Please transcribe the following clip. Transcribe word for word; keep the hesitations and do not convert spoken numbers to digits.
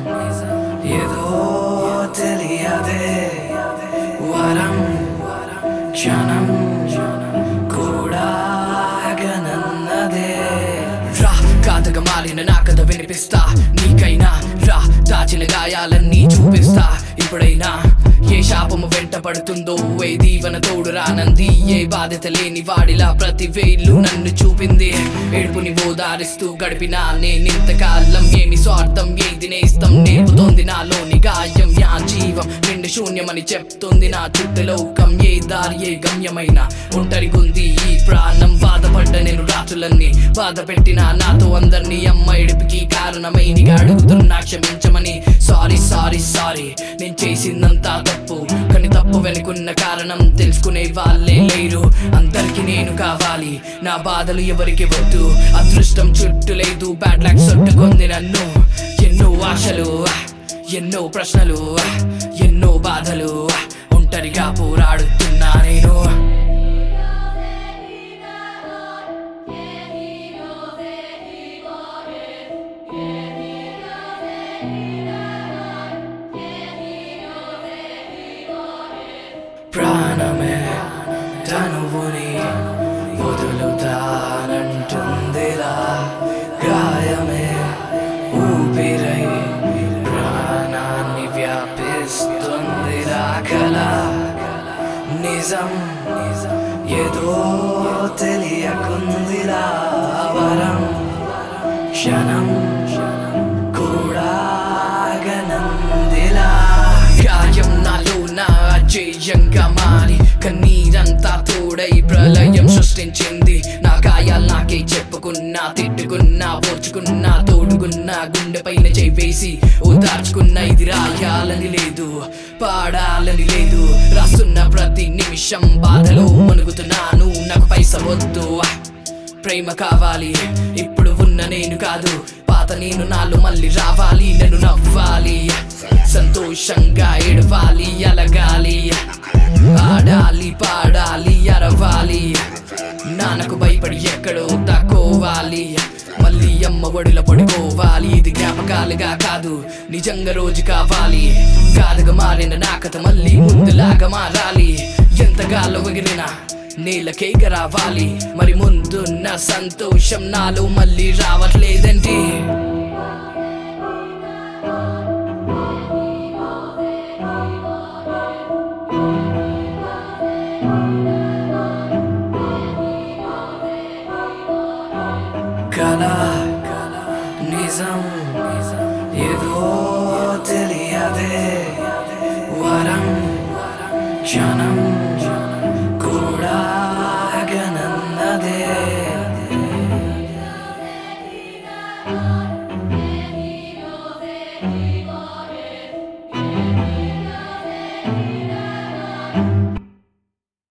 ఏదో తెలియదే వరం క్షణం కూడా గనన్నదే రా కాదగా మాలిన నా కథ వినిపిస్తా నీకైనా రా దాచిన గాయాలన్నీ చూపిస్తా ఇప్పుడైనా ఏ శాపము వెంట పడుతుందో ఏ దీవెన తోడు రానంది ఏ బాధ్యత లేని వాడిలా ప్రతి వేళ్ళు నన్ను చూపింది ఏడుపుని ఓదారిస్తూ గడిపినా నేనింతకాలం ఏమి స్వార్థం ఏది నేస్తం నేర్పుతోంది నాలోని గాయం యా జీవం నిండు శూన్యమని చెప్తుంది నా చుట్టలోకం ఏ దారి ఏ గమ్యమైన ఒంటరిగుంది ఈ ప్రాణం బాధపడ్డ నేను రాత్రులన్నీ బాధ పెట్టిన నాతో అందరినీ అమ్మ ఏడుపుకి కారణమై నీగా అడుగుతున్నా క్షమించమని సారీ సారీ సారీ నేను చేసిందంతా తప్పు కానీ తప్పు వెనుకున్న కారణం తెలుసుకునే వాళ్ళే లేరు అందరికి నేను కావాలి నా బాధలు ఎవరికి వద్దు అదృష్టం చుట్టూ లేదు బ్యాడ్ లక్ చుట్టుకుంది నన్ను ఎన్నో ఆశలు ఎన్నో ప్రశ్నలు ఎన్నో బాధలు ఒంటరిగా పోరాడుతున్నా నేను ప్రాణమే తనువుని వదులుతానంటుందిలా గాయమే ఊపిరై ప్రాణాన్ని వ్యాపిస్తుందిలా కల నిజం ఏదో తెలియకుందిలా వరం క్షణం కూడా గనందిలా గాయం నాలో నా అజేయంగా మారి కన్నీరంతా తోడై ప్రళయం సృష్టించింది నా గాయాలు నాకే చెప్పుకున్నా తిట్టుకున్నా ఓర్చుకున్నా తోడుకున్నా గుండె పైన చేయి వేసి ఓదార్చుకున్నా ఇది రాయాలని లేదు పాడాలని లేదు రాస్తున్న ప్రతి నిమిషం బాధలో మునుగుతున్నాను నాకు పైస వద్దు ప్రేమ కావాలి ఇప్పుడు ఉన్న నేను కాదు పాత నేను నాలో మళ్ళీ రావాలి నన్ను నవ్వాలి సంతోషంగా ఏడవాలి అలగాలి ఆడాలి పాడాలి అరవాలి నాన్నకు భయపడి ఎక్కడో తక్కువాలి మళ్ళీ అమ్మ ఒడిలో పడుకోవాలి ఇది జ్ఞాపకాలుగా కాదు నిజంగా రోజు కావాలి కాదుగా మారిన నా కథ మళ్ళీ ముందులాగా మారాలి ఎంతగాలో ఎగిరినా నేలకేక రావాలి మరి ముందున్న సంతోషం నాలో మళ్ళీ రావట్లేదండి కల నిజం ఏదో తెలియదే వరం క్షణం కూడా గనన్నదే